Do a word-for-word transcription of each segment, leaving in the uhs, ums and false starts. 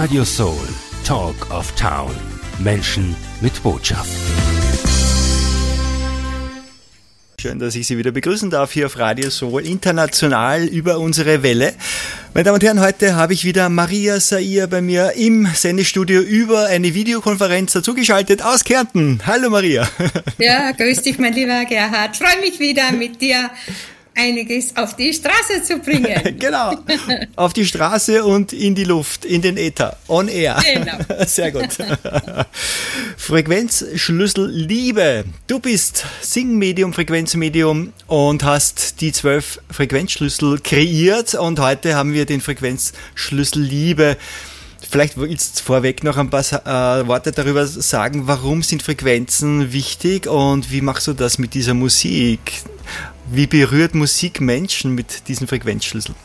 Radio Soul, Talk of Town. Menschen mit Botschaft. Schön, dass ich Sie wieder begrüßen darf hier auf Radio Soul, international über unsere Welle. Meine Damen und Herren, heute habe ich wieder Maria Sair bei mir im Sendestudio über eine Videokonferenz dazugeschaltet aus Kärnten. Hallo Maria. Ja, grüß dich, mein lieber Gerhard. Freue mich wieder mit dir einiges auf die Straße zu bringen. Genau, auf die Straße und in die Luft, in den Äther, on air. Genau. Sehr gut. Frequenzschlüssel Liebe. Du bist Singmedium, Frequenzmedium und hast die zwölf Frequenzschlüssel kreiert und heute haben wir den Frequenzschlüssel Liebe. Vielleicht willst du vorweg noch ein paar äh, Worte darüber sagen, warum sind Frequenzen wichtig und wie machst du das mit dieser Musik? Wie berührt Musik Menschen mit diesen Frequenzschlüsseln?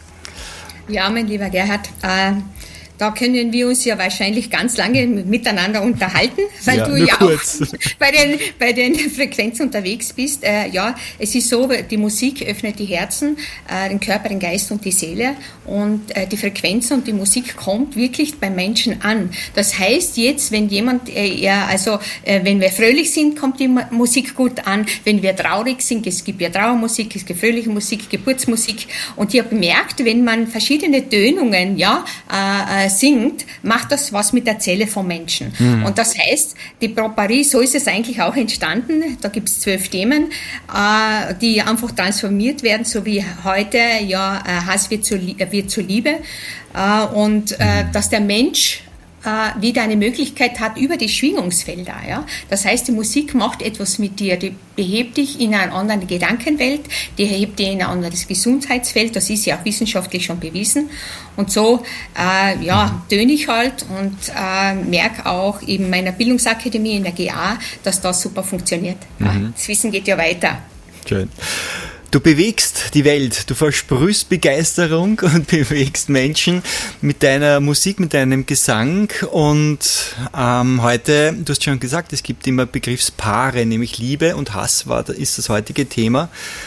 Ja, mein lieber Gerhard, äh, da können wir uns ja wahrscheinlich ganz lange miteinander unterhalten, weil ja, du ja kurz. auch bei den, bei den Frequenzen unterwegs bist. Äh, ja, es ist so, die Musik öffnet die Herzen, äh, den Körper, den Geist und die Seele und äh, die Frequenz und die Musik kommt wirklich beim Menschen an. Das heißt jetzt, wenn jemand, äh, ja, also äh, wenn wir fröhlich sind, kommt die Musik gut an. Wenn wir traurig sind, es gibt ja Trauermusik, es gibt fröhliche Musik, Geburtsmusik. Und ich habe bemerkt, wenn man verschiedene Tönungen, ja, äh, singt, macht das was mit der Zelle vom Menschen. Mhm. Und das heißt, die Proparie, so ist es eigentlich auch entstanden, da gibt es zwölf Themen, äh, die einfach transformiert werden, so wie heute, ja, Hass wird zur, wird zur Liebe äh, und äh, dass der Mensch äh, wieder eine Möglichkeit hat über die Schwingungsfelder. Ja? Das heißt, die Musik macht etwas mit dir, die behebt dich in eine andere Gedankenwelt, die hebt dich in ein anderes Gesundheitsfeld, das ist ja auch wissenschaftlich schon bewiesen. Und so äh, ja, töne ich halt und äh, merke auch in meiner Bildungsakademie in der G A, dass das super funktioniert. Mhm. Das Wissen geht ja weiter. Schön. Du bewegst die Welt, du versprühst Begeisterung und bewegst Menschen mit deiner Musik, mit deinem Gesang und ähm, heute, du hast schon gesagt, es gibt immer Begriffspaare, nämlich Liebe und Hass war, ist das heutige Thema.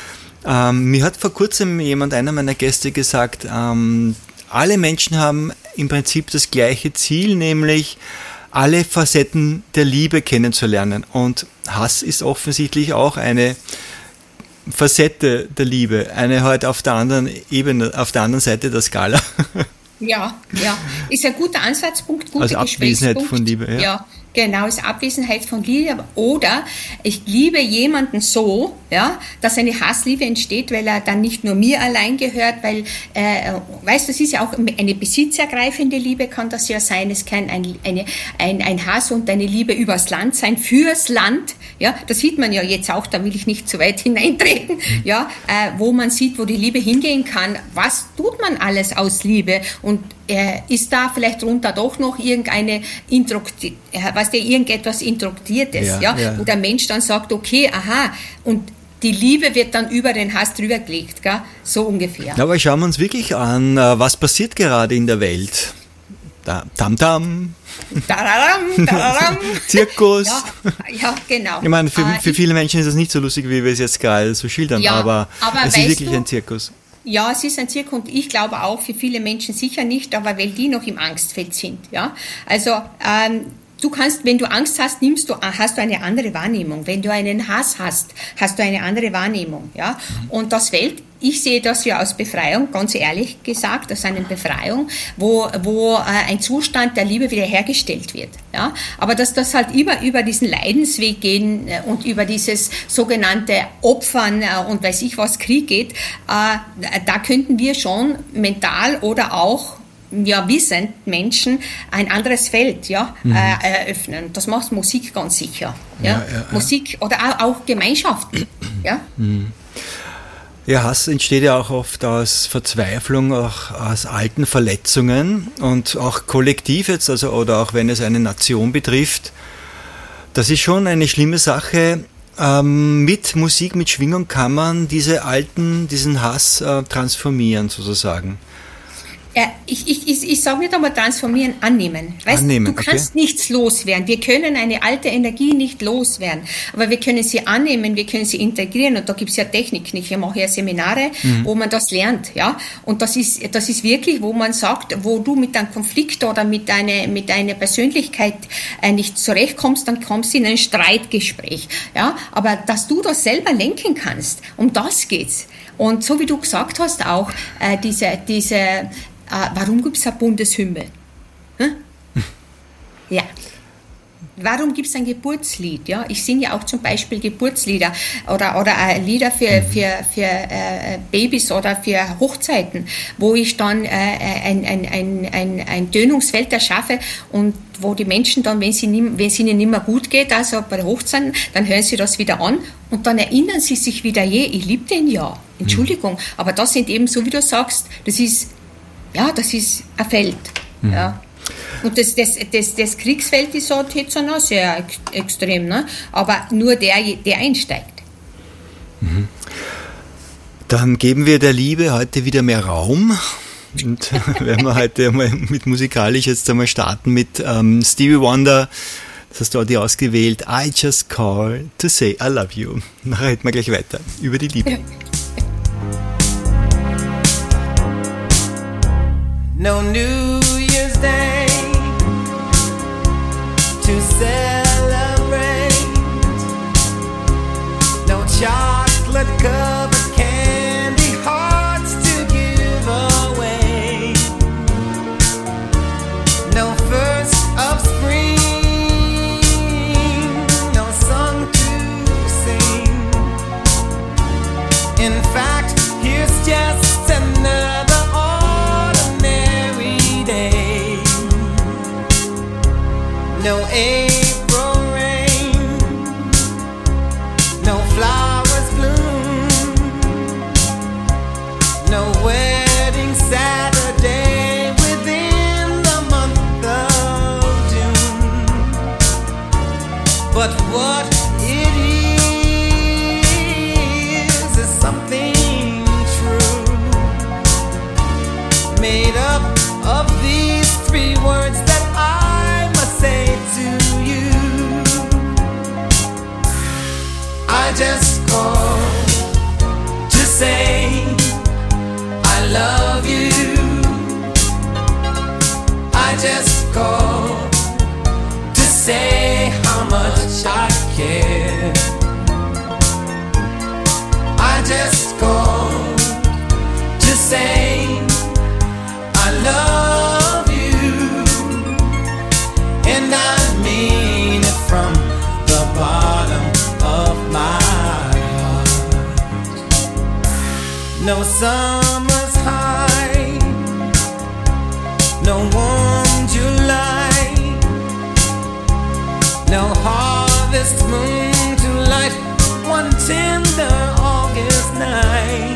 Ähm, mir hat vor kurzem jemand, einer meiner Gäste gesagt, ähm, alle Menschen haben im Prinzip das gleiche Ziel, nämlich alle Facetten der Liebe kennenzulernen und Hass ist offensichtlich auch eine Facette der Liebe, eine halt auf der anderen Ebene, auf der anderen Seite der Skala. Ja, ja, ist ein guter Ansatzpunkt, guter also Abwesenheit von Liebe, ja. Ja, genau, ist Abwesenheit von Liebe. Oder ich liebe jemanden so, ja, dass eine Hassliebe entsteht, weil er dann nicht nur mir allein gehört, weil, äh, weißt du, das ist ja auch eine besitzergreifende Liebe, kann das ja sein. Es kann ein, eine, ein, ein Hass und eine Liebe übers Land sein, fürs Land. Ja, das sieht man ja jetzt auch, da will ich nicht zu weit hineintreten, ja, äh, wo man sieht, wo die Liebe hingehen kann. Was tut man alles aus Liebe? Und äh, ist da vielleicht drunter doch noch irgendeine Introkti- was der irgendetwas Introktiertes, ja, ja, ja, wo der Mensch dann sagt, okay, aha, und die Liebe wird dann über den Hass drüber gelegt, gell? So ungefähr. Ja, aber schauen wir uns wirklich an, was passiert gerade in der Welt. Da, tam tam. Tararam, tararam. Zirkus. Ja, ja, genau. Ich meine, für, für viele Menschen ist es nicht so lustig, wie wir es jetzt gerade so schildern, ja, aber, aber es ist wirklich du, ein Zirkus. Ja, es ist ein Zirkus und ich glaube auch für viele Menschen sicher nicht, aber weil die noch im Angstfeld sind. Ja, also ähm, du kannst, wenn du Angst hast, nimmst du, hast du eine andere Wahrnehmung. Wenn du einen Hass hast, hast du eine andere Wahrnehmung. Ja, und das Welt. Ich sehe das ja als Befreiung, ganz ehrlich gesagt, als eine Befreiung, wo, wo äh, ein Zustand der Liebe wiederhergestellt wird. Ja? Aber dass das halt über, über diesen Leidensweg gehen äh, und über dieses sogenannte Opfern äh, und weiß ich was, Krieg geht, äh, da könnten wir schon mental oder auch ja, wissend Menschen ein anderes Feld ja, mhm. äh, eröffnen. Das macht Musik ganz sicher. Ja? Ja, ja, ja. Musik oder auch, auch Gemeinschaften. Ja? Mhm. Ja, Hass entsteht ja auch oft aus Verzweiflung, auch aus alten Verletzungen und auch kollektiv jetzt, also oder auch wenn es eine Nation betrifft. Das ist schon eine schlimme Sache. Ähm, mit Musik, mit Schwingung kann man diese alten, diesen Hass äh, transformieren sozusagen. Ja, ich, ich, ich, ich sage nicht einmal transformieren, annehmen. Weißt, annehmen, du kannst okay. nichts loswerden. Wir können eine alte Energie nicht loswerden, aber wir können sie annehmen, wir können sie integrieren und da gibt es ja Techniken. Ich mache ja Seminare, mhm. wo man das lernt, ja. Und das ist, das ist wirklich, wo man sagt, wo du mit einem Konflikt oder mit deiner, mit deiner Persönlichkeit äh, nicht zurechtkommst, dann kommst du in ein Streitgespräch, ja. Aber dass du das selber lenken kannst, um das geht's. Und so wie du gesagt hast auch, äh, diese, diese Uh, warum gibt es eine Bundeshymne? Hm? Ja. Warum gibt es ein Geburtslied? Ja? Ich singe ja auch zum Beispiel Geburtslieder oder, oder äh, Lieder für, für, für äh, Babys oder für Hochzeiten, wo ich dann äh, ein, ein, ein, ein, ein Tönungsfeld erschaffe und wo die Menschen dann, wenn, sie nie, wenn es ihnen nicht mehr gut geht, also bei der Hochzeit, dann hören sie das wieder an und dann erinnern sie sich wieder, je, ich liebe den ja. Entschuldigung, aber das sind eben, so wie du sagst, das ist Ja, das ist ein Feld. Mhm. Ja. Und das, das, das, das Kriegsfeld ist halt jetzt auch sehr ex- extrem, ne? Aber nur der, der einsteigt. Mhm. Dann geben wir der Liebe heute wieder mehr Raum. Und werden wir heute mal mit musikalisch jetzt einmal starten mit ähm, Stevie Wonder. Das hast du auch die ausgewählt. I just call to say I love you. Nachher reden wir gleich weiter über die Liebe. Ja. No New Year's Day to celebrate. No chocolate covered candy hearts to give away. No first of spring, no song to sing. In fact, here's just another no April rain, no flowers bloom, no wedding Saturday within the month of June. But what it is is something true, made up of these three words that say to you. I just called to say I love you. I just called to say how much I care. I just called to say I love you. And I mean it from the bottom of my heart. No summer's high, no warm July, no harvest moon to light one tender August night.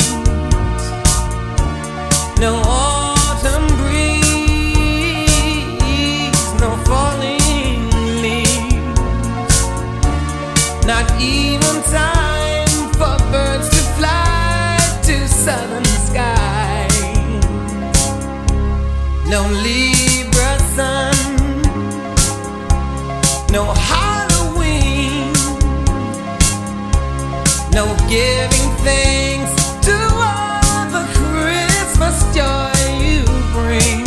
No autumn breeze, no falling leaves, not even time for birds to fly to southern skies. No Libra sun, no Halloween, no giving thanks to all the Christmas joy you bring.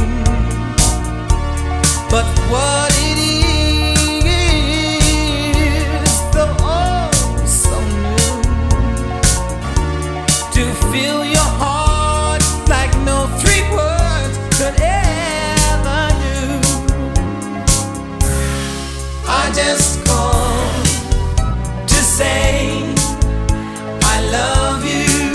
But what it is, the oh so new, to fill your heart like no three words could ever do. I just called to say I love you.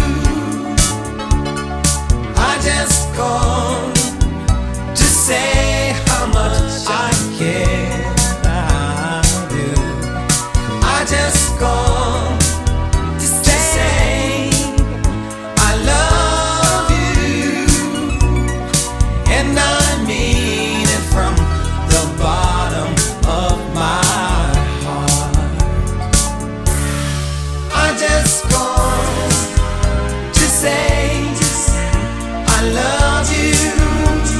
I just called to say how much I care. I do. I just called to say I love you, and I mean it from the bottom of my heart. I just called to say I love you.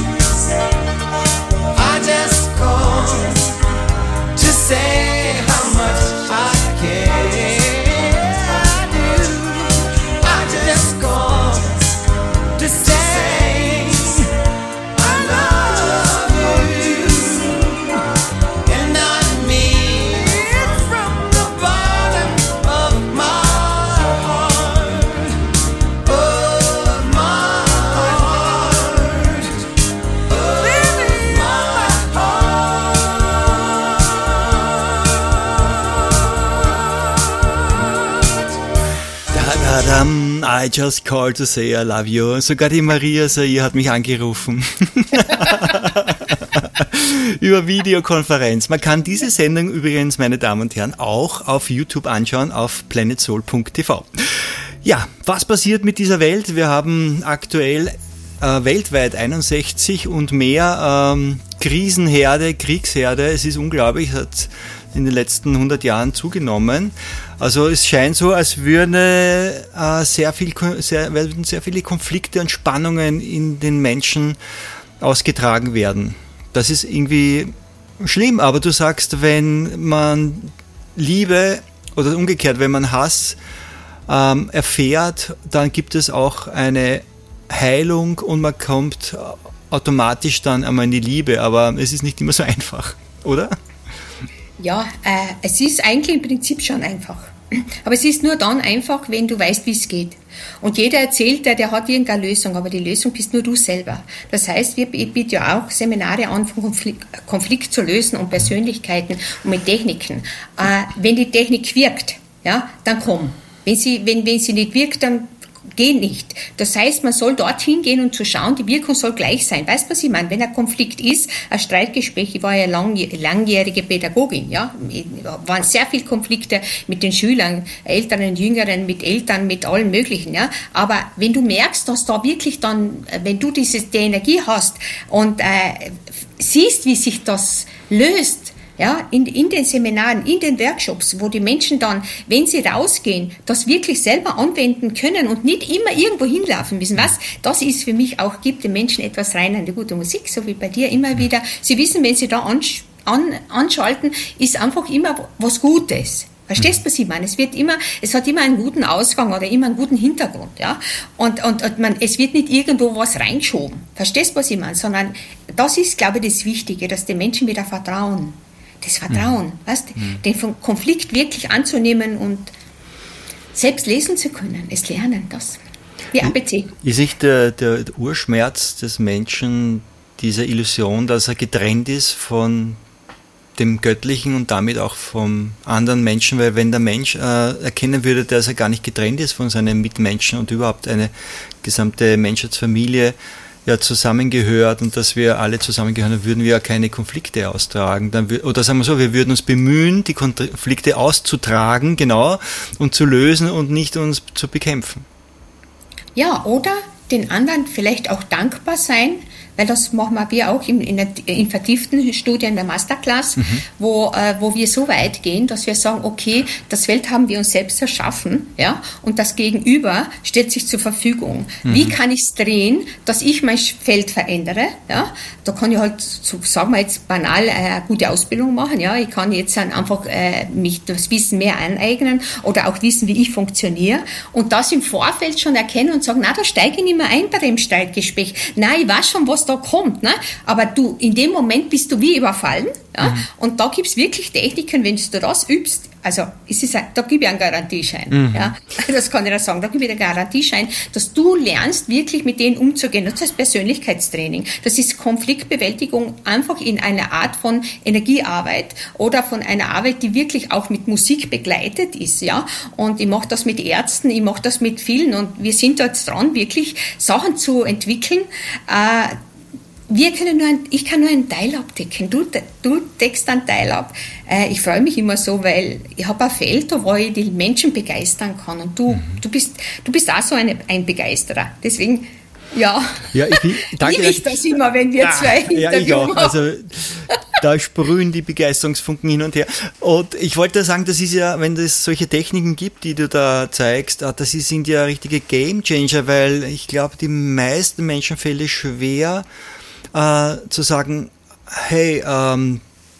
say how much I care. I do. I just call to say I love you, and I mean it from the bottom of my heart, of my heart, of my heart. Tadam, I just called to say I love you. Sogar die Maria Sair hat mich angerufen. Über Videokonferenz. Man kann diese Sendung übrigens, meine Damen und Herren, auch auf YouTube anschauen, auf planet soul punkt t v. Ja, was passiert mit dieser Welt? Wir haben aktuell äh, weltweit einundsechzig und mehr ähm, Krisenherde, Kriegsherde. Es ist unglaublich, es hat in den letzten hundert Jahren zugenommen. Also es scheint so, als würde äh, sehr viel, sehr, würden sehr viele Konflikte und Spannungen in den Menschen ausgetragen werden. Das ist irgendwie schlimm, aber du sagst, wenn man Liebe oder umgekehrt, wenn man Hass ähm, erfährt, dann gibt es auch eine Heilung und man kommt automatisch dann einmal in die Liebe, aber es ist nicht immer so einfach, oder? Ja, äh, es ist eigentlich im Prinzip schon einfach. Aber es ist nur dann einfach, wenn du weißt, wie es geht. Und jeder erzählt, der, der hat irgendeine Lösung, aber die Lösung bist nur du selber. Das heißt, wir bieten ja auch Seminare an, von Konflikt, Konflikt zu lösen und Persönlichkeiten und mit Techniken. Äh, wenn die Technik wirkt, ja, dann komm. Wenn sie, wenn, wenn sie nicht wirkt, dann geh nicht. Das heißt, man soll dorthin gehen und zu schauen, die Wirkung soll gleich sein. Weißt du, was ich meine? Wenn ein Konflikt ist, ein Streitgespräch, ich war ja lang, langjährige Pädagogin, ja, waren sehr viele Konflikte mit den Schülern, Älteren, Jüngeren, mit Eltern, mit allen möglichen, ja. Aber wenn du merkst, dass da wirklich dann, wenn du diese, die Energie hast und äh, siehst, wie sich das löst, ja, in, in den Seminaren, in den Workshops, wo die Menschen dann, wenn sie rausgehen, das wirklich selber anwenden können und nicht immer irgendwo hinlaufen müssen. Was? Das ist für mich auch, gibt den Menschen etwas rein an die gute Musik, so wie bei dir immer wieder. Sie wissen, wenn sie da ansch- an, anschalten, ist einfach immer was Gutes. Verstehst du, was ich meine? Es wird immer, es hat immer einen guten Ausgang oder immer einen guten Hintergrund, ja. Und, und, und man, es wird nicht irgendwo was reingeschoben. Verstehst du, was ich meine? Sondern das ist, glaube ich, das Wichtige, dass die Menschen wieder vertrauen. Das Vertrauen, mhm. weißt du, mhm. den Konflikt wirklich anzunehmen und selbst lesen zu können, es lernen, das. Wie A B C. Ist nicht der, der, der Urschmerz des Menschen diese Illusion, dass er getrennt ist von dem Göttlichen und damit auch vom anderen Menschen, weil wenn der Mensch äh, erkennen würde, dass er gar nicht getrennt ist von seinen Mitmenschen und überhaupt eine gesamte Menschheitsfamilie ja zusammengehört und dass wir alle zusammengehören, dann würden wir ja keine Konflikte austragen. Dann, oder sagen wir so, wir würden uns bemühen, die Konflikte auszutragen, genau, und zu lösen und nicht uns zu bekämpfen. Ja, oder den anderen vielleicht auch dankbar sein, weil das machen wir auch in, in, in vertieften Studien der Masterclass, mhm. wo, äh, wo wir so weit gehen, dass wir sagen, okay, das Feld haben wir uns selbst erschaffen, ja, und das Gegenüber steht sich zur Verfügung. Mhm. Wie kann ich es drehen, dass ich mein Feld verändere, ja? Da kann ich halt, so, sagen wir jetzt banal, äh, eine gute Ausbildung machen, ja, ich kann jetzt einfach äh, mich das Wissen mehr aneignen oder auch wissen, wie ich funktioniere und das im Vorfeld schon erkennen und sagen, na, da steige ich nicht mehr ein bei dem Streitgespräch. Nein, ich weiß schon, was da kommt, ne? Aber du, in dem Moment bist du wie überfallen, ja? Mhm. Und da gibt es wirklich Techniken, wenn du das übst, also es ist, da gebe ich einen Garantieschein, mhm. ja? Das kann ich da sagen, da gebe ich einen Garantieschein, dass du lernst, wirklich mit denen umzugehen. Das ist Persönlichkeitstraining, das ist Konfliktbewältigung einfach in einer Art von Energiearbeit oder von einer Arbeit, die wirklich auch mit Musik begleitet ist, ja? Und ich mache das mit Ärzten, ich mache das mit vielen und wir sind da jetzt dran, wirklich Sachen zu entwickeln, äh, Wir können nur ein, ich kann nur einen Teil abdecken. Du, du deckst einen Teil ab. Äh, ich freue mich immer so, weil ich habe ein Feld, wo ich die Menschen begeistern kann. Und du, mhm. du, bist, du bist auch so eine, ein Begeisterer. Deswegen, ja, ja ich, danke, liebe ich das immer, wenn wir ah, zwei ja, ich auch. Also, da sprühen die Begeisterungsfunken hin und her. Und ich wollte sagen, das ist ja, wenn es solche Techniken gibt, die du da zeigst, das sind ja richtige Gamechanger, weil ich glaube, die meisten Menschen fällt es schwer, Uh, zu sagen, hey, ähm,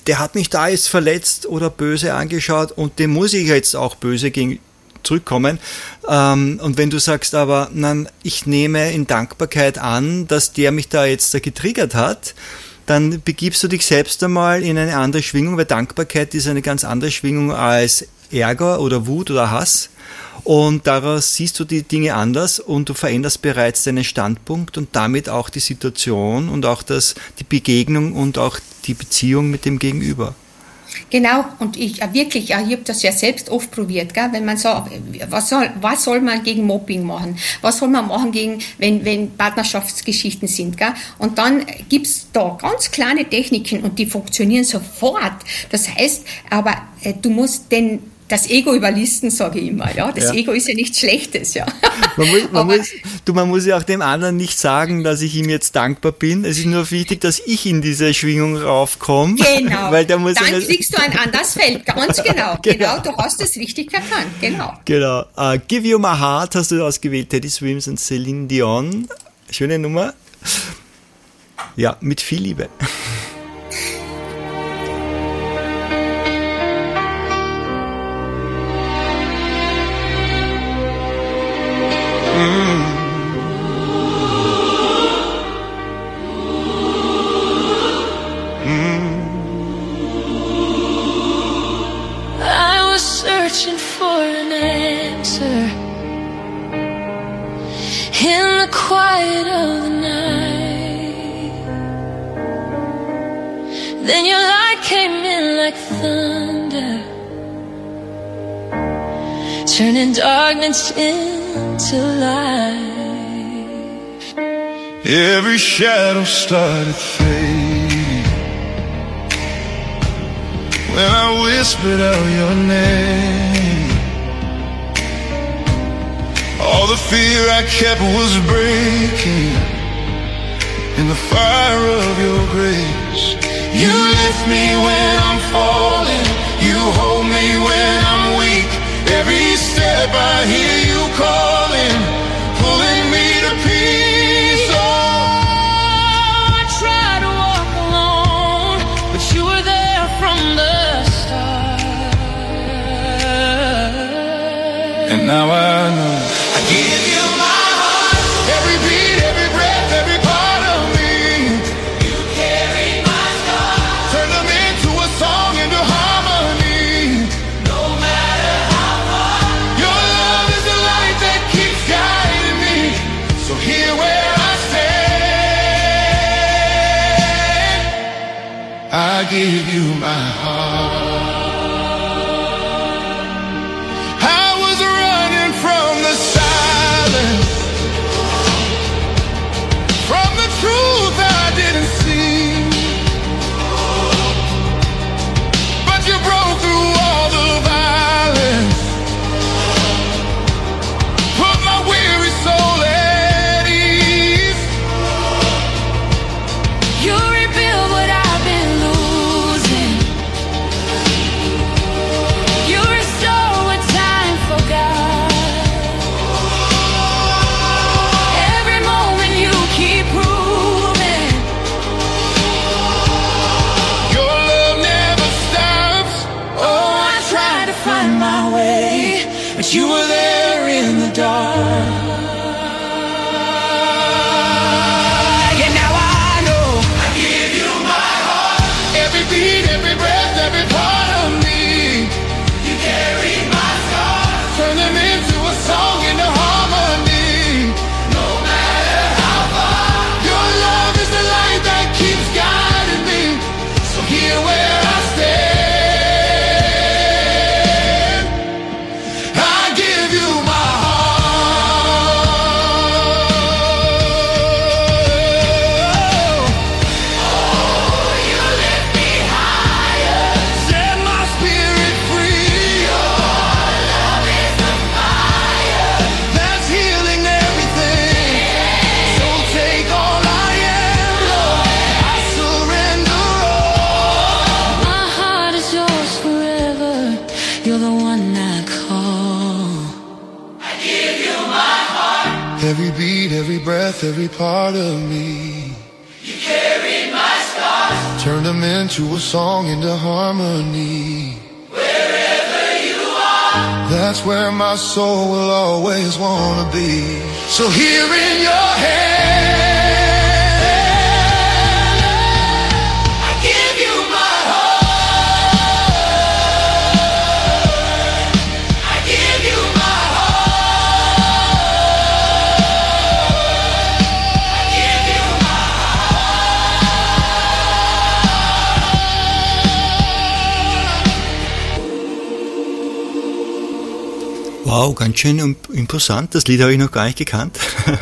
der hat mich da jetzt verletzt oder böse angeschaut und dem muss ich jetzt auch böse gegen zurückkommen. Ähm, und wenn du sagst aber, nein, ich nehme in Dankbarkeit an, dass der mich da jetzt da getriggert hat, dann begibst du dich selbst einmal in eine andere Schwingung, weil Dankbarkeit ist eine ganz andere Schwingung als Ärger oder Wut oder Hass. Und daraus siehst du die Dinge anders und du veränderst bereits deinen Standpunkt und damit auch die Situation und auch das, die Begegnung und auch die Beziehung mit dem Gegenüber. Genau, und ich äh, wirklich, äh, ich habe das ja selbst oft probiert, gell? Wenn man sagt, was soll, was soll man gegen Mobbing machen? Was soll man machen, gegen, wenn, wenn Partnerschaftsgeschichten sind? Gell? Und dann gibt's da ganz kleine Techniken und die funktionieren sofort. Das heißt, aber äh, du musst den das Ego überlisten, sage ich immer. Ja? Das ja. Ego ist ja nichts Schlechtes. Ja. Man, muss, man, muss, du, man muss ja auch dem anderen nicht sagen, dass ich ihm jetzt dankbar bin. Es ist nur wichtig, dass ich in diese Schwingung raufkomme. Genau. Weil der muss Dann ja kriegst du ein anderes Feld. Ganz genau. genau. Genau, du hast es richtig erkannt. Genau. Genau. Uh, Give You My Heart hast du ausgewählt. Teddy Swims und Celine Dion. Schöne Nummer. Ja, mit viel Liebe. I was searching for an answer in the quiet of the night. Then your light came in like thunder, turning darkness into light. Every shadow started fading when I whispered out your name. All the fear I kept was breaking in the fire of your grace. You lift me when I'm falling, you hold me when I'm weak. Every step I hear you calling, pulling me to peace. Oh, I tried to walk alone, but you were there from the start. And now I know I give you my heart, every beat, every breath, every part of me. you carry my scars. Turn them into a song, into harmony. No matter how far, Your love is the light that keeps guiding me. So here where I stand, I give you my heart. I was running from the silence, from the truth I didn't see. But you broke through all the violence, put my weary soul at ease. you rebuild what I've been losing. You restore what time forgot. Every moment you keep proving. Your love never stops. Oh, I tried to find my way, but you were there in the dark. And now I know I give you my heart. Every beat, every breath, every part of me. You carry my scars. Turn them into a song, into harmony. No matter how far, Your love is the light that keeps guiding me. So here where I stand, I give you my heart. you lift me higher. Set my spirit free. Love is the fire. That's healing everything. So take all I am, Lord. I surrender all. My heart is yours forever. You're the one I call. Every beat, every breath, every part of me. You carry my scars. turn them into a song, into harmony. Wherever you are, that's where my soul will always wanna be. So here in your hand, I give you my heart. I give you my heart. I give you my heart. Wow, ganz schön imp- imposant. Das Lied habe ich noch gar nicht gekannt.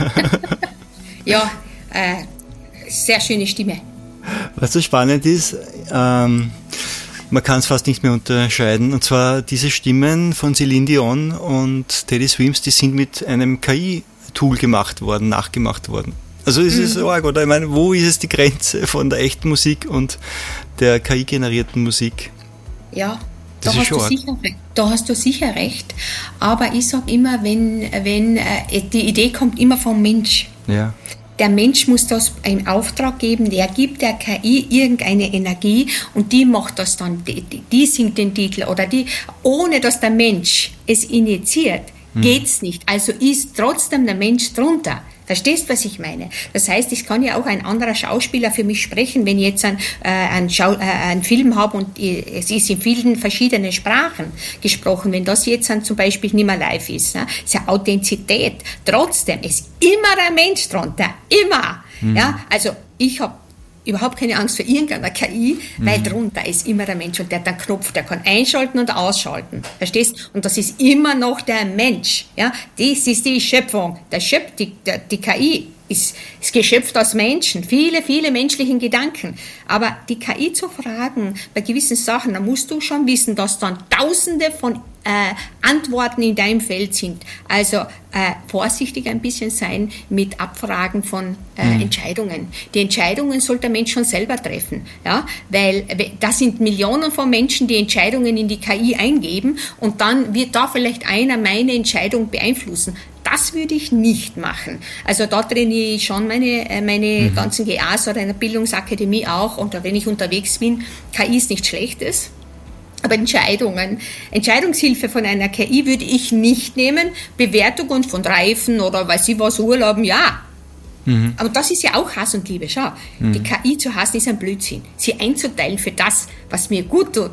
Ja, äh, sehr schöne Stimme. Was so spannend ist, ähm, man kann es fast nicht mehr unterscheiden. Und zwar diese Stimmen von Celine Dion und Teddy Swims, die sind mit einem K I-Tool gemacht worden, nachgemacht worden. Also ist es Mhm. arg, oder? Ich meine, wo ist es die Grenze von der echten Musik und der K I-generierten Musik? Ja, Das da ist hast, du schon arg. sicher, re- da hast du sicher recht. Aber ich sage immer, wenn, wenn äh, die Idee kommt immer vom Mensch. Ja. Der Mensch muss das einen Auftrag geben, der gibt der K I irgendeine Energie und die macht das dann, die, die, die singt den Titel oder die, ohne dass der Mensch es initiiert, geht's nicht. Also ist trotzdem der Mensch drunter. Verstehst, was ich meine? Das heißt, es kann ja auch ein anderer Schauspieler für mich sprechen, wenn ich jetzt einen, äh, einen, Schau, äh, einen Film habe und ich, es ist in vielen verschiedenen Sprachen gesprochen. Wenn das jetzt dann zum Beispiel nicht mehr live ist, ne? Ist ja Authentizität. Trotzdem ist immer ein Mensch drunter. Immer. Mhm. Ja? Also ich habe überhaupt keine Angst vor irgendeiner K I, weil drunter ist immer der Mensch und der hat einen Knopf, der kann einschalten und ausschalten. Verstehst? Und das ist immer noch der Mensch. Ja? Das ist die Schöpfung. Der Schöpf, die, der, die K I ist, ist geschöpft aus Menschen, viele, viele menschlichen Gedanken. Aber die K I zu fragen bei gewissen Sachen, da musst du schon wissen, dass dann Tausende von äh, Antworten in deinem Feld sind. Also äh, vorsichtig ein bisschen sein mit Abfragen von äh, mhm. Entscheidungen. Die Entscheidungen sollte der Mensch schon selber treffen, ja, weil das sind Millionen von Menschen, die Entscheidungen in die K I eingeben und dann wird da vielleicht einer meine Entscheidung beeinflussen. Das würde ich nicht machen. Also da trainiere ich schon meine, meine mhm. ganzen G As oder in der Bildungsakademie auch und wenn ich unterwegs bin, K I ist nichts Schlechtes. Aber Entscheidungen, Entscheidungshilfe von einer K I würde ich nicht nehmen. Bewertungen von Reifen oder weiß ich was, Urlauben, ja. Mhm. Aber das ist ja auch Hass und Liebe. Schau, mhm. die K I zu hassen ist ein Blödsinn. Sie einzuteilen für das, was mir gut tut.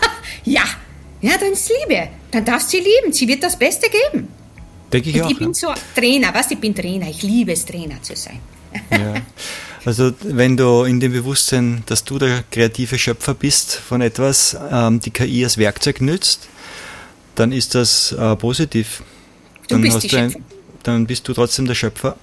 ja, ja, dann ist Liebe. Dann darfst du sie lieben. Sie wird das Beste geben. Denke ich und auch. Ich bin ja. so Trainer, weißt du, ich bin Trainer. Ich liebe es, Trainer zu sein. Ja. Also wenn du in dem Bewusstsein, dass du der kreative Schöpfer bist von etwas, ähm, die K I als Werkzeug nützt, dann ist das äh, positiv. Du Dann bist hast die du ein, Schöpfung. Dann bist du trotzdem der Schöpfer.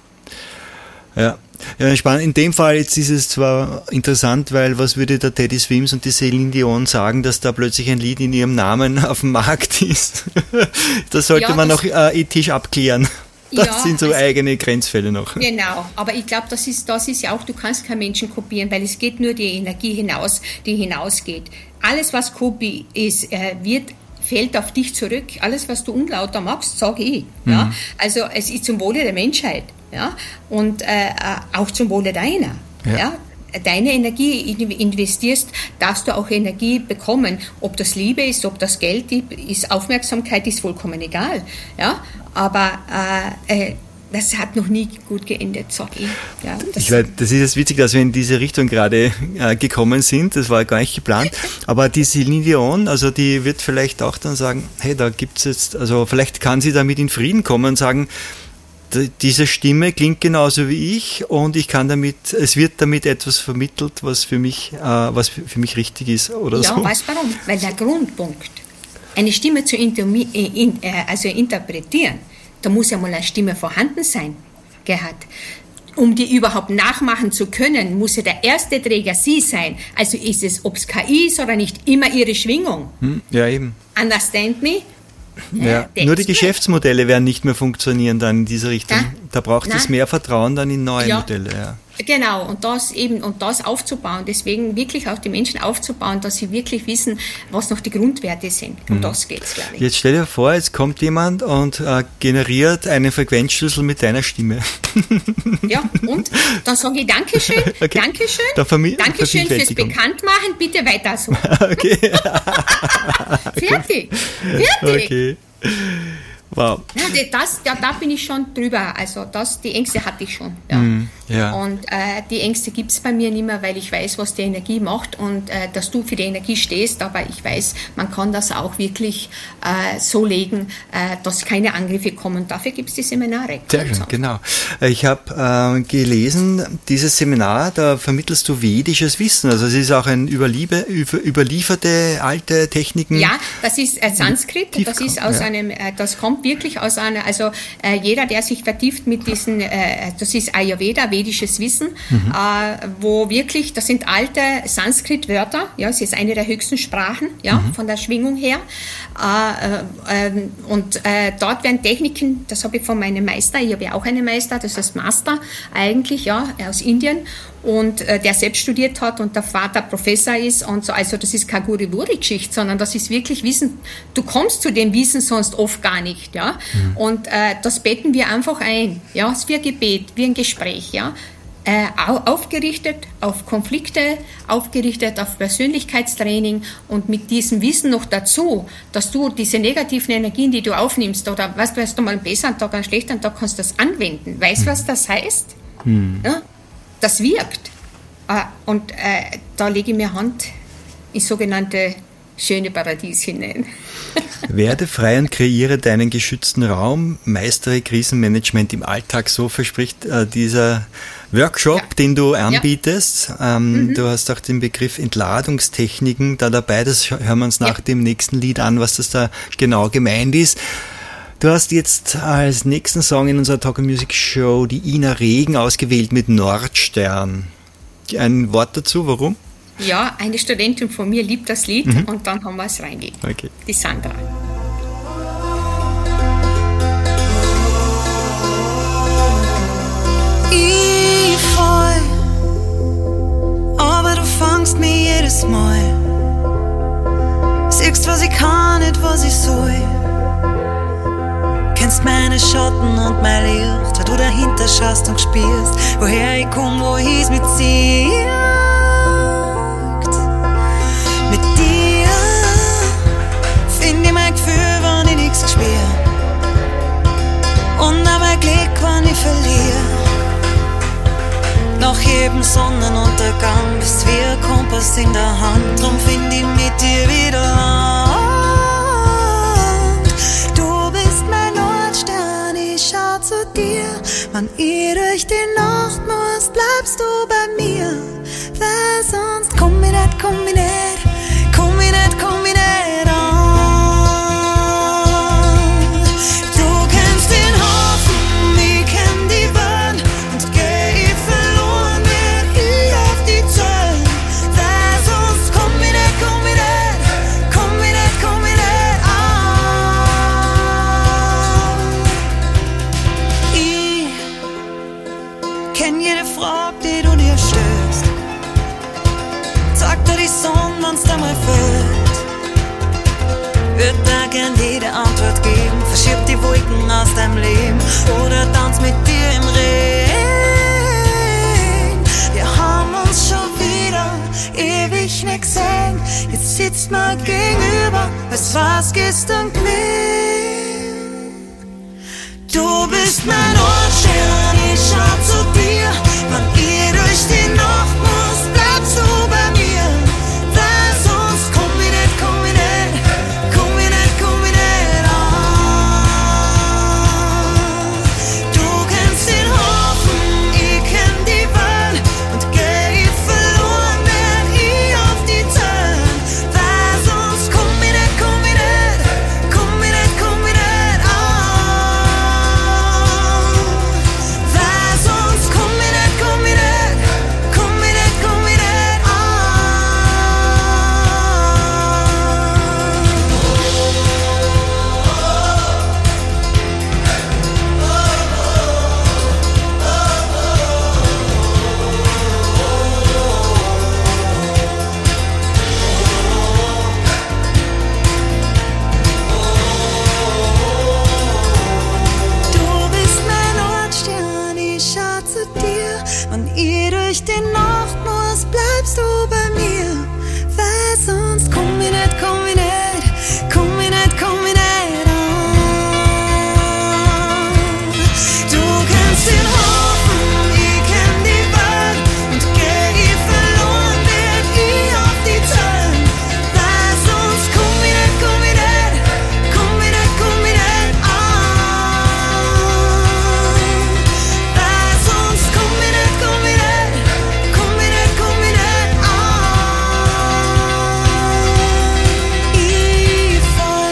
Ja. Ja, spannend. In dem Fall jetzt ist es zwar interessant, weil was würde der Teddy Swims und die Celine Dion sagen, dass da plötzlich ein Lied in ihrem Namen auf dem Markt ist. Das sollte Ja, man das- noch äh, ethisch abklären. Das Ja, sind so also- eigene Grenzfälle noch. Genau, aber ich glaube, das ist, das ist ja auch, du kannst keinen Menschen kopieren, weil es geht nur die Energie hinaus, die hinausgeht. Alles, was Kopie ist, äh, wird, fällt auf dich zurück. Alles, was du unlauter machst, sage ich. Mhm. Ja? Also es ist zum Wohle der Menschheit, ja? Und äh, äh, auch zum Wohle deiner. Ja. Ja? Deine Energie in- investierst, darfst du auch Energie bekommen. Ob das Liebe ist, ob das Geld ist, Aufmerksamkeit ist vollkommen egal. Ja? Aber äh, äh, das hat noch nie gut geendet, sag ich. Ja, das, Ich weiß, das ist jetzt witzig, dass wir in diese Richtung gerade äh, gekommen sind. Das war gar nicht geplant. Aber die Celine Dion, also die wird vielleicht auch dann sagen, hey, da gibt's jetzt, also vielleicht kann sie damit in Frieden kommen und sagen, d- diese Stimme klingt genauso wie ich und ich kann damit, es wird damit etwas vermittelt, was für mich, äh, was für für mich richtig ist oder ja, so. weißt du warum? Weil der Grundpunkt, eine Stimme zu intermi- äh, in, äh, also interpretieren, da muss ja mal eine Stimme vorhanden sein, Gerhard. Um die überhaupt nachmachen zu können, muss ja der erste Träger sie sein. Also ist es, ob es K I ist oder nicht, immer ihre Schwingung. Hm? Ja, eben. Understand me? Ja. that's Nur die it. Geschäftsmodelle werden nicht mehr funktionieren dann in diese Richtung. Ja. Da braucht es Nein. mehr Vertrauen dann in neue Ja. Modelle. Ja. Genau, und das eben, und das aufzubauen, deswegen wirklich auch die Menschen aufzubauen, dass sie wirklich wissen, was noch die Grundwerte sind. Um mhm. das geht's, glaube ich. Jetzt stell dir vor, jetzt kommt jemand und äh, generiert einen Frequenzschlüssel mit deiner Stimme. Ja, und dann sage ich Dankeschön, okay. Dankeschön, Vermi- Dankeschön fürs Bekanntmachen, bitte weiter so. Okay. Fertig, fertig. Okay. Wow. Ja, das, ja, da bin ich schon drüber. Also das, die Ängste hatte ich schon. Ja. Mm, ja. Und äh, die Ängste gibt es bei mir nicht mehr, weil ich weiß, was die Energie macht und äh, dass du für die Energie stehst. Aber ich weiß, man kann das auch wirklich äh, so legen, äh, dass keine Angriffe kommen. Dafür gibt es die Seminare. Sehr schön, genau. Ich habe äh, gelesen, dieses Seminar, da vermittelst du vedisches Wissen. Also es ist auch ein überliebe, über, überlieferte alte Techniken. Ja, das ist äh, Sanskrit. Das ist aus ja. einem, äh, das kommt wirklich aus einer, also äh, jeder, der sich vertieft mit diesen, äh, das ist Ayurveda, vedisches Wissen, mhm. äh, wo wirklich, das sind alte Sanskrit-Wörter, ja, es ist eine der höchsten Sprachen, ja, mhm. von der Schwingung her. Äh, äh, und äh, dort werden Techniken, das habe ich von meinem Meister, ich habe ja auch einen Meister, das heißt Master eigentlich, ja, aus Indien. Und äh, der selbst studiert hat und der Vater Professor ist und so, also das ist keine Guriburi-Geschichte, sondern das ist wirklich Wissen, du kommst zu dem Wissen sonst oft gar nicht, ja, mhm. und äh, das betten wir einfach ein, ja, es ist wie ein Gebet, wie ein Gespräch, ja, äh, aufgerichtet auf Konflikte, aufgerichtet auf Persönlichkeitstraining und mit diesem Wissen noch dazu, dass du diese negativen Energien, die du aufnimmst, oder weißt du, hast du mal einen besseren Tag, einen schlechteren Tag, kannst du das anwenden, weißt du, mhm. was das heißt? Mhm. Ja? Das wirkt. Und äh, da lege ich mir Hand in sogenannte schöne Paradies hinein. Werde frei und kreiere deinen geschützten Raum, meistere Krisenmanagement im Alltag, so verspricht äh, dieser Workshop, ja. den du anbietest. Ja. Ähm, mhm. Du hast auch den Begriff Entladungstechniken da dabei, das hören wir uns nach ja. dem nächsten Lied an, was das da genau gemeint ist. Du hast jetzt als nächsten Song in unserer Talk and Music Show die Ina Regen ausgewählt mit Nordstern. Ein Wort dazu, warum? Ja, eine Studentin von mir liebt das Lied mhm. und dann haben wir es reingegeben. Okay. Die Sandra. Ich freu, aber du fangst mich jedes Mal. Siehst, was ich kann, nicht was ich soll. Kennst meine Schatten und mein Licht, weil du dahinter schaust und spürst, woher ich komm, wohin es mich zieht. Mit dir find ich mein Gefühl, wenn ich nichts spür, und auch mein Glück, wenn ich verliere. Nach jedem Sonnenuntergang bist wie ein Kompass in der Hand, drum find ich mit dir wieder Land. Du bist mein Nordstern, ich schau zu dir. Wann ich durch die Nacht muss, bleibst du bei mir. Weil sonst komm ich nicht, komm ich nicht, komm ich nicht, komm ich nicht an. Du kennst den Hafen, ich kenn die Welt, und geh ich verloren, werd ich auf die Zellen. Weil sonst komm ich nicht, komm ich nicht, komm ich nicht, komm ich nicht an. Ich kenn jede Frage, die du dir stellst. Sag dir die Sonne, wenn's dir mal fällt. Würd dir gern jede Antwort geben. Verschieb die Wolken aus deinem Leben oder tanz mit dir im Regen. Wir haben uns schon wieder ewig nicht gesehen. Jetzt sitzt man gegenüber, als war's gestern gewesen. Du bist mein Nordstern, ich schau zu dir. Wann ich durch die Nacht muss, bleibst du bei mir. Weil sonst komm ich nicht, komm ich nicht, komm ich nicht, komm ich nicht an. Du kennst den Hafen, ich kenn die Welt, und geh ich verloren, werd ich auf die Zellen. Weil sonst komm ich nicht, komm ich nicht, komm ich nicht, komm ich nicht an. die Nacht muss, bleibst du bei mir. Weil sonst komm ich nicht, komm ich nicht, komm ich nicht, komm ich nicht an. Du kennst den Hafen, ich kenn die Welt, und geh ich verloren, werd ich auf die Zellen. Weil sonst komm ich nicht, komm ich nicht, komm ich nicht, komm ich nicht an. Weil sonst komm ich nicht, komm ich nicht, komm ich nicht, komm ich nicht an. Ich fall,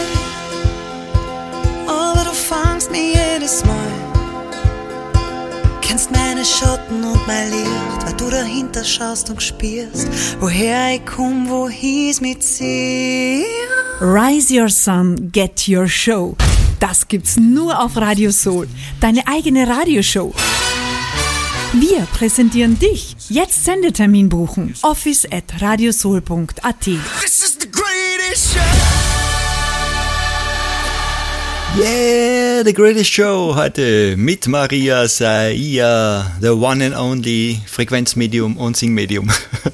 aber du fangst mich jedes Mal. Kennst meine Schatten und mein Licht, weil du dahinter schaust und spürst, woher ich komm, wohin's mit zieht. Rise Your Sun, Get Your Show. Das gibt's nur auf Radio Soul. Deine eigene Radioshow. Wir präsentieren dich. Jetzt Sendetermin buchen. office at radiosoul punkt at. This is the greatest show. Yeah, the greatest show heute mit Maria Saia, the one and only Frequenzmedium und Singmedium.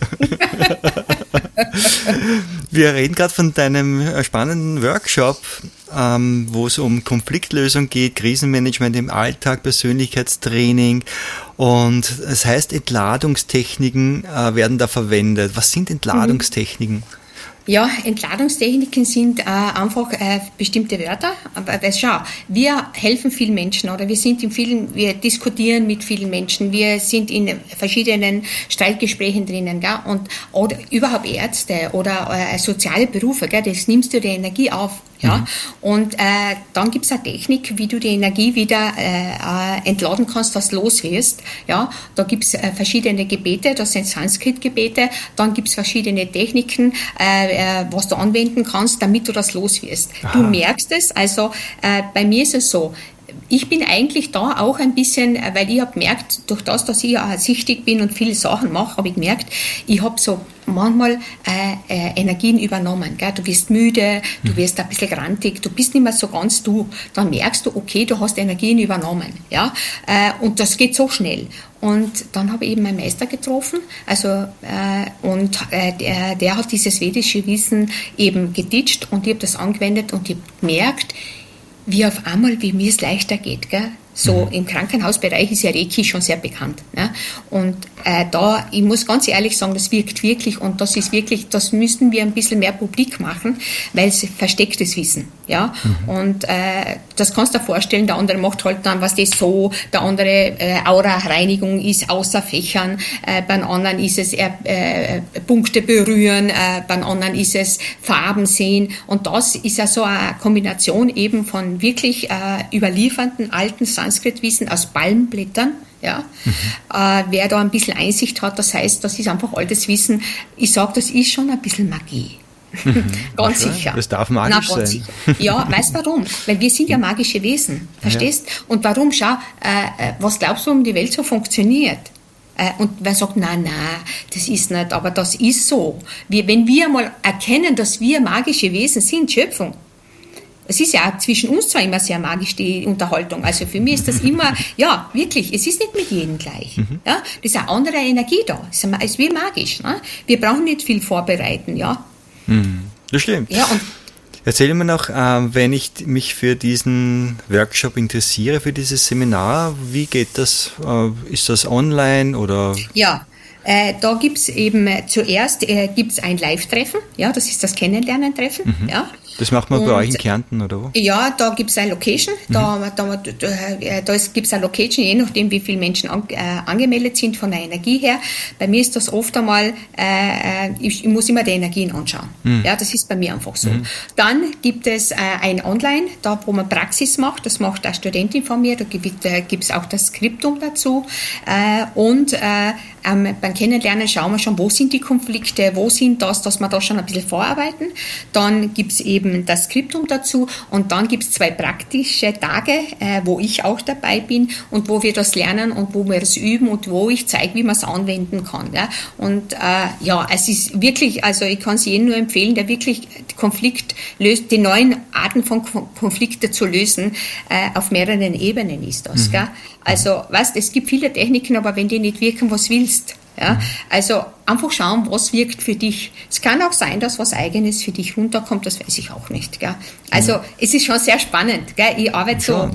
Wir reden gerade von deinem spannenden Workshop, ähm, wo es um Konfliktlösung geht, Krisenmanagement im Alltag, Persönlichkeitstraining, und es heißt, Entladungstechniken äh, werden da verwendet. Was sind Entladungstechniken? Ja, Entladungstechniken sind äh, einfach äh, bestimmte Wörter. Aber äh, schau, wir helfen vielen Menschen, oder wir sind in vielen, wir diskutieren mit vielen Menschen, wir sind in verschiedenen Streitgesprächen drinnen, gell? Und oder überhaupt Ärzte oder äh, soziale Berufe, gell? Das nimmst du die Energie auf. Ja, mhm. Und äh, dann gibt's eine Technik, wie du die Energie wieder äh, entladen kannst, dass du los wirst. Ja, da gibt's äh, verschiedene Gebete, das sind Sanskrit-Gebete. Dann gibt's verschiedene Techniken, äh, äh, was du anwenden kannst, damit du das los wirst. Aha. Du merkst es, also äh, bei mir ist es so, ich bin eigentlich da auch ein bisschen, weil ich habe gemerkt, durch das, dass ich ja süchtig bin und viele Sachen mache, habe ich gemerkt, ich habe so manchmal äh, äh, Energien übernommen. Gell? Du wirst müde, du wirst ein bisschen grantig, du bist nicht mehr so ganz du. Dann merkst du, okay, du hast Energien übernommen. Ja? Äh, und das geht so schnell. Und dann habe ich eben meinen Meister getroffen, also äh, und äh, der, der hat dieses vedische Wissen eben getitscht und ich habe das angewendet und ich habe gemerkt, wie auf einmal, wie mir es leichter geht, gell? So, mhm. Im Krankenhausbereich ist ja Reiki schon sehr bekannt, ne? Und äh, da, ich muss ganz ehrlich sagen, das wirkt wirklich, und das ist wirklich, das müssten wir ein bisschen mehr publik machen, weil es verstecktes Wissen, ja. Mhm. Und äh, das kannst du dir vorstellen, der andere macht halt dann, was das so, der andere äh, Aura-Reinigung ist außer Fächern, äh, beim anderen ist es äh, äh, Punkte berühren, äh, beim anderen ist es Farben sehen, und das ist ja so eine Kombination eben von wirklich äh, überliefernden alten Sanskritwissen aus Palmblättern, ja. Mhm. Äh, wer da ein bisschen Einsicht hat, das heißt, das ist einfach altes Wissen. Ich sage, das ist schon ein bisschen Magie. Mhm. Ganz ja, sicher. Das darf magisch Na, sein. Sicher. Ja, weißt du warum? Weil wir sind ja magische Wesen, verstehst? Ja. Und warum? Schau, äh, was glaubst du, um die Welt so funktioniert? Äh, und man sagt, nein, nein, das ist nicht, aber das ist so. Wir, wenn wir mal erkennen, dass wir magische Wesen sind, Schöpfung, es ist ja auch zwischen uns zwar immer sehr magisch, die Unterhaltung. Also für mich ist das immer, ja, wirklich, es ist nicht mit jedem gleich. Mhm. Ja, das ist eine andere Energie da. Es ist wie magisch. Ne? Wir brauchen nicht viel vorbereiten, ja. Mhm. Das stimmt. Ja, und erzähl mir noch, äh, wenn ich mich für diesen Workshop interessiere, für dieses Seminar, wie geht das? Äh, ist das online oder? Ja. Äh, da gibt's eben äh, zuerst äh, gibt's ein Live-Treffen, ja, das ist das Kennenlernen-Treffen, mhm. ja. Das macht man und, bei euch in Kärnten, oder wo? Ja, da gibt's eine Location, mhm. da, da, da, da gibt's eine Location, je nachdem, wie viele Menschen an, äh, angemeldet sind von der Energie her. Bei mir ist das oft einmal, äh, ich, ich muss immer die Energien anschauen, mhm. ja, das ist bei mir einfach so. Mhm. Dann gibt es äh, ein Online, da wo man Praxis macht, das macht eine Studentin von mir, da gibt äh, gibt's auch das Skriptum dazu, äh, und äh, Ähm, beim Kennenlernen schauen wir schon, wo sind die Konflikte, wo sind das, dass wir da schon ein bisschen vorarbeiten. Dann gibt's eben das Skriptum dazu, und dann gibt's zwei praktische Tage, äh, wo ich auch dabei bin und wo wir das lernen und wo wir das üben und wo ich zeige, wie man es anwenden kann. Ja. Und äh, ja, es ist wirklich, also ich kann es jedem nur empfehlen, der wirklich Konflikt löst, die neuen Arten von Konflikte zu lösen, äh, auf mehreren Ebenen ist das. Mhm. Gell? Also, weißt, es gibt viele Techniken, aber wenn die nicht wirken, was willst? Ja? Also einfach schauen, was wirkt für dich. Es kann auch sein, dass was Eigenes für dich runterkommt, das weiß ich auch nicht. Gell? Also mhm. es ist schon sehr spannend. Gell? Ich arbeite so.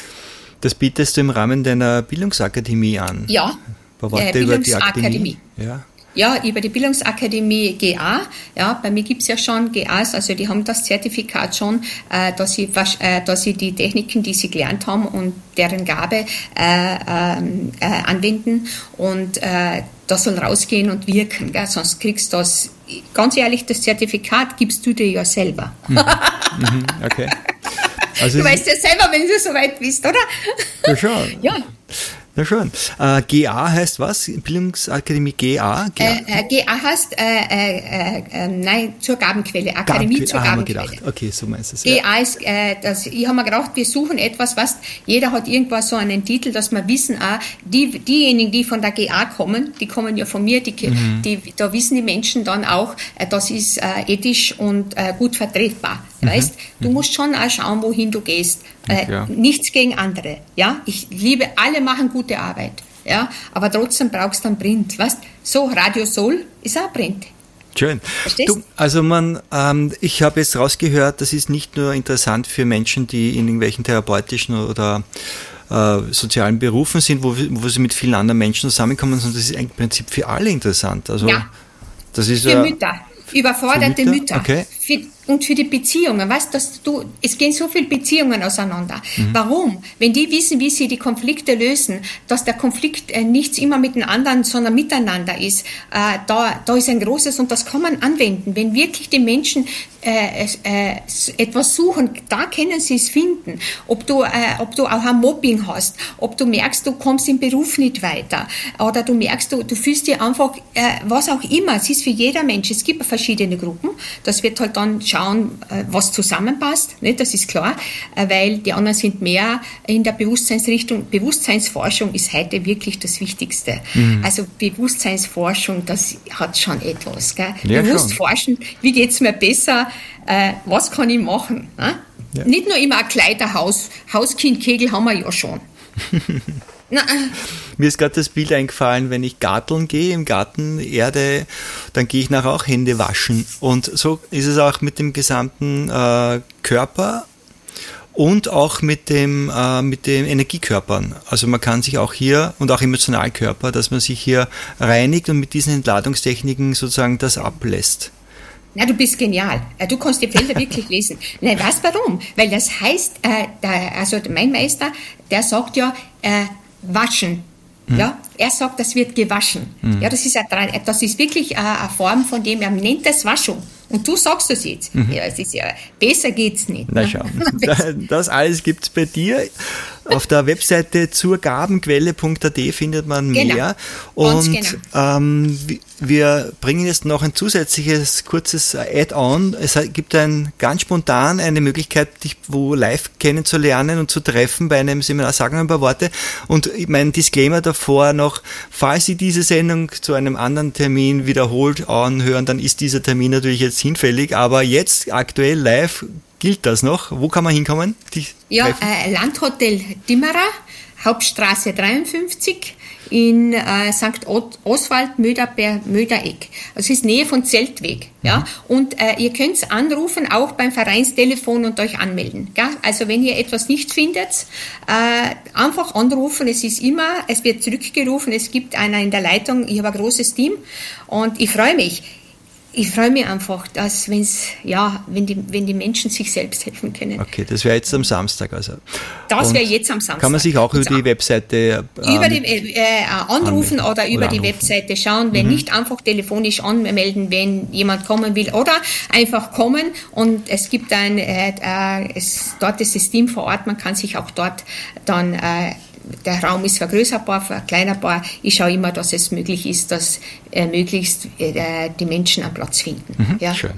Das bietest du im Rahmen deiner Bildungsakademie an? Ja, äh, Bildungsakademie. Ja. Ja, über die Bildungsakademie G A. Ja, bei mir gibt's ja schon G As, also die haben das Zertifikat schon, äh, dass sie, äh, dass sie die Techniken, die sie gelernt haben und deren Gabe äh, äh, anwenden. Und äh, das soll rausgehen und wirken. Gell? Sonst kriegst du das, ganz ehrlich, das Zertifikat gibst du dir ja selber. Mhm. Mhm, okay. Also du weißt ja selber, wenn du so weit bist, oder? Ja, schon. Ja. Na schon. Äh, G A heißt was? Bildungsakademie G A? G A, äh, äh, G A heißt, äh, äh, äh, nein, zur Gabenquelle. Akademie Gabenquelle. zur ah, Gabenquelle. Gedacht. Okay, so meinst du es. G A Ja. ist, äh, das, ich habe mir gedacht, wir suchen etwas, was, jeder hat irgendwas so einen Titel, dass wir wissen, auch, die, diejenigen, die von der G A kommen, die kommen ja von mir, die, mhm. die, da wissen die Menschen dann auch, äh, das ist äh, ethisch und äh, gut vertretbar. Mhm. Weißt, du musst schon auch schauen, wohin du gehst. Äh, ja. Nichts gegen andere. Ja, ich liebe, alle machen gute Arbeit. Ja, aber trotzdem brauchst du einen Print. Weißt, so Radio Soul ist auch Print. Schön. Du, also man, ähm, ich habe jetzt rausgehört, das ist nicht nur interessant für Menschen, die in irgendwelchen therapeutischen oder äh, sozialen Berufen sind, wo, wo sie mit vielen anderen Menschen zusammenkommen, sondern das ist im Prinzip für alle interessant. Also ja. Das ist für ja, Mütter. Überforderte für Mütter. Mütter. Okay. Für, und für die Beziehungen, weißt dass du, es gehen so viele Beziehungen auseinander. Mhm. Warum? Wenn die wissen, wie sie die Konflikte lösen, dass der Konflikt äh, nichts immer mit den anderen, sondern miteinander ist, äh, da, da ist ein großes, und das kann man anwenden. Wenn wirklich die Menschen äh, äh, etwas suchen, da können sie es finden. Ob du, äh, ob du auch ein Mobbing hast, ob du merkst, du kommst im Beruf nicht weiter, oder du merkst, du, du fühlst dir einfach, äh, was auch immer, es ist für jeder Mensch, es gibt verschiedene Gruppen, das wird halt dann schauen, was zusammenpasst, ne? Das ist klar, weil die anderen sind mehr in der Bewusstseinsrichtung. Bewusstseinsforschung ist heute wirklich das Wichtigste. Mhm. Also Bewusstseinsforschung, das hat schon etwas. Gell? Ja, Bewusst schon. forschen, wie geht's mir besser, äh, was kann ich machen? Ne? Ja. Nicht nur immer ein Kleiderhaus, Hauskindkegel haben wir ja schon. Na, Mir ist gerade das Bild eingefallen, wenn ich garteln gehe, im Garten Erde, dann gehe ich nachher auch Hände waschen. Und so ist es auch mit dem gesamten äh, Körper und auch mit dem äh, mit den Energiekörpern. Also man kann sich auch hier, und auch Emotionalkörper, dass man sich hier reinigt und mit diesen Entladungstechniken sozusagen das ablässt. Na, du bist genial. Du kannst die Felder wirklich lesen. Nein, weißt du warum? Weil das heißt, äh, der, also mein Meister, der sagt ja, äh, waschen. Mhm. Ja, er sagt, das wird gewaschen. Mhm. Ja, das ist, eine, das ist wirklich eine, eine Form von dem, er nennt das Waschung. Und du sagst das jetzt. Mhm. Ja, es ist ja, besser geht's nicht. Na schau, das alles gibt's bei dir. Auf der Webseite zur gabenquelle punkt a t findet man mehr. Genau. Und genau. Ähm, wir bringen jetzt noch ein zusätzliches kurzes Add-on. Es gibt ein ganz spontan eine Möglichkeit, dich wo live kennenzulernen und zu treffen bei einem Seminar. Sagen wir ein paar Worte. Und mein Disclaimer davor noch, falls Sie diese Sendung zu einem anderen Termin wiederholt anhören, dann ist dieser Termin natürlich jetzt hinfällig. Aber jetzt aktuell live gilt das noch? Wo kann man hinkommen? Die ja, äh, Landhotel Dimmerer, Hauptstraße dreiundfünfzig in äh, Sankt Oswald, Möder, Mödereck. Also es ist Nähe von Zeltweg. Mhm. Ja? Und äh, ihr könnt anrufen, auch beim Vereinstelefon, und euch anmelden. Gell? Also wenn ihr etwas nicht findet, äh, einfach anrufen. Es ist immer, es wird zurückgerufen, es gibt einer in der Leitung. Ich habe ein großes Team und ich freue mich. Ich freue mich einfach, dass wenn's, ja, wenn, die, wenn die Menschen sich selbst helfen können. Okay, das wäre jetzt am Samstag. Also. Das wäre jetzt am Samstag. Kann man sich auch über die Webseite äh, über die, äh, anrufen oder über oder die Webseite schauen. Wenn mhm. nicht, einfach telefonisch anmelden, wenn jemand kommen will. Oder einfach kommen, und es gibt ein, äh, äh, es, dort ist das Team vor Ort, man kann sich auch dort dann äh, der Raum ist vergrößerbar, verkleinerbar. Ich schaue immer, dass es möglich ist, dass äh, möglichst äh, die Menschen einen Platz finden. Mhm, ja. Schön.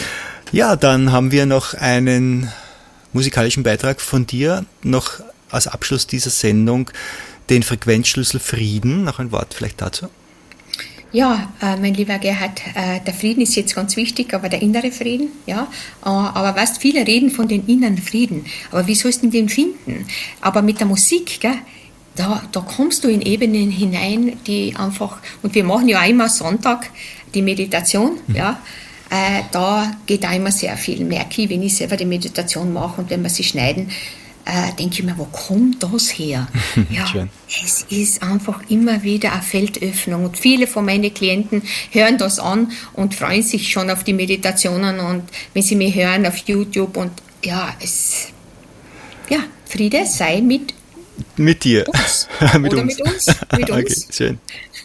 Ja, dann haben wir noch einen musikalischen Beitrag von dir, noch als Abschluss dieser Sendung, den Frequenzschlüssel Frieden. Noch ein Wort vielleicht dazu? Ja, äh, mein lieber Gerhard, äh, der Frieden ist jetzt ganz wichtig, aber der innere Frieden, ja. Äh, aber weißt, viele reden von dem inneren Frieden. Aber wie sollst du den finden? Aber mit der Musik, gell? da, da kommst du in Ebenen hinein, die einfach, und wir machen ja auch immer Sonntag die Meditation, mhm. ja, äh, da geht auch immer sehr viel, merke ich, wenn ich selber die Meditation mache und wenn wir sie schneiden, äh, denke ich mir, wo kommt das her? Ja, schön. Es ist einfach immer wieder eine Feldöffnung und viele von meinen Klienten hören das an und freuen sich schon auf die Meditationen und wenn sie mich hören auf YouTube und ja, es, ja, Friede sei mit Mit dir. Uns. mit Oder uns. mit uns. Mit uns. Okay, schön.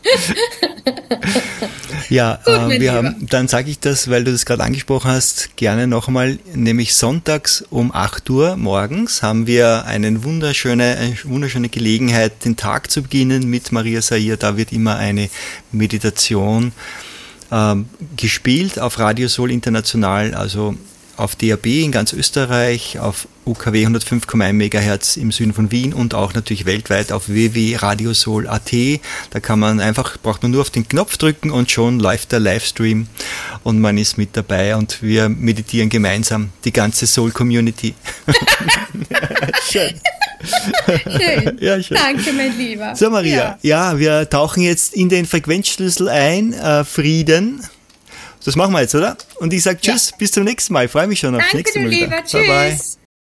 Ja, Gut, äh, wir Lieber. haben, dann sage ich das, weil du das gerade angesprochen hast, gerne noch einmal, nämlich sonntags um acht Uhr morgens haben wir eine wunderschöne, eine wunderschöne Gelegenheit, den Tag zu beginnen mit Maria Sair. Da wird immer eine Meditation ähm, gespielt auf Radio Soul International, also auf D A B in ganz Österreich, auf U K W hundertfünf Komma eins Megahertz im Süden von Wien und auch natürlich weltweit auf w w w punkt radiosol punkt a t. Da kann man einfach, braucht man nur auf den Knopf drücken und schon läuft der Livestream und man ist mit dabei und wir meditieren gemeinsam, die ganze Soul-Community. Schön. Schön. Ja, schön. Danke, mein Lieber. So, Maria, ja. ja, wir tauchen jetzt in den Frequenzschlüssel ein, äh, Frieden. Das machen wir jetzt, oder? Und ich sage Tschüss, ja. Bis zum nächsten Mal. Ich freue mich schon aufs Danke, nächste du Mal. Lieber. Wieder. Tschüss. Bye, bye.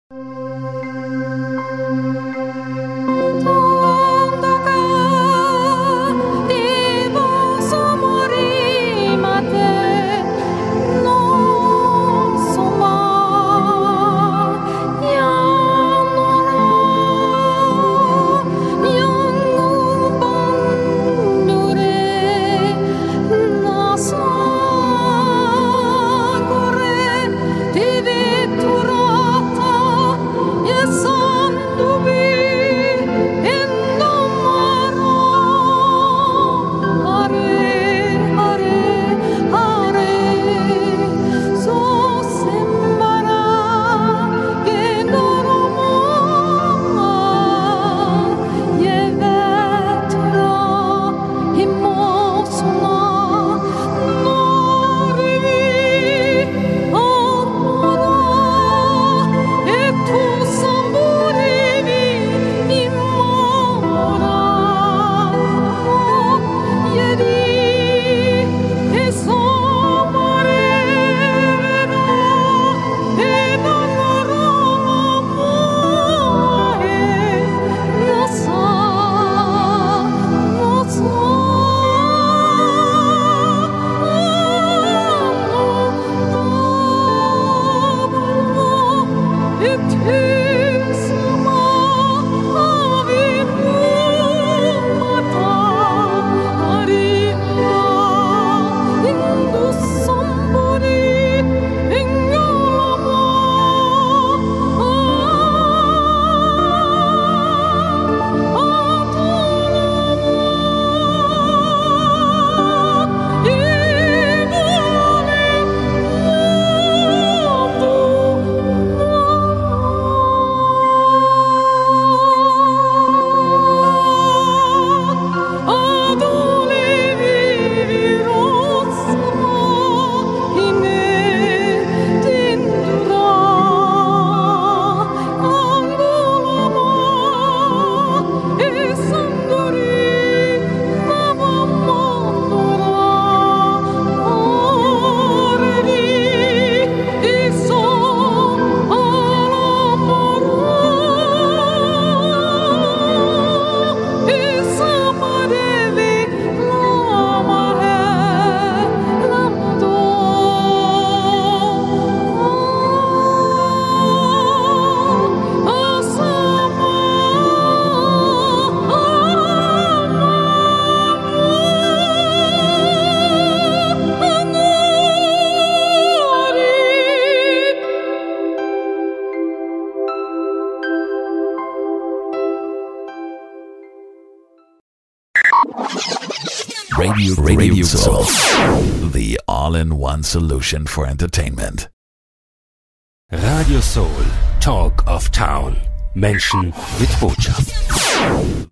Radio, Radio Soul, the all-in-one solution for entertainment. Radio Soul, Talk of Town. Menschen mit Botschaft.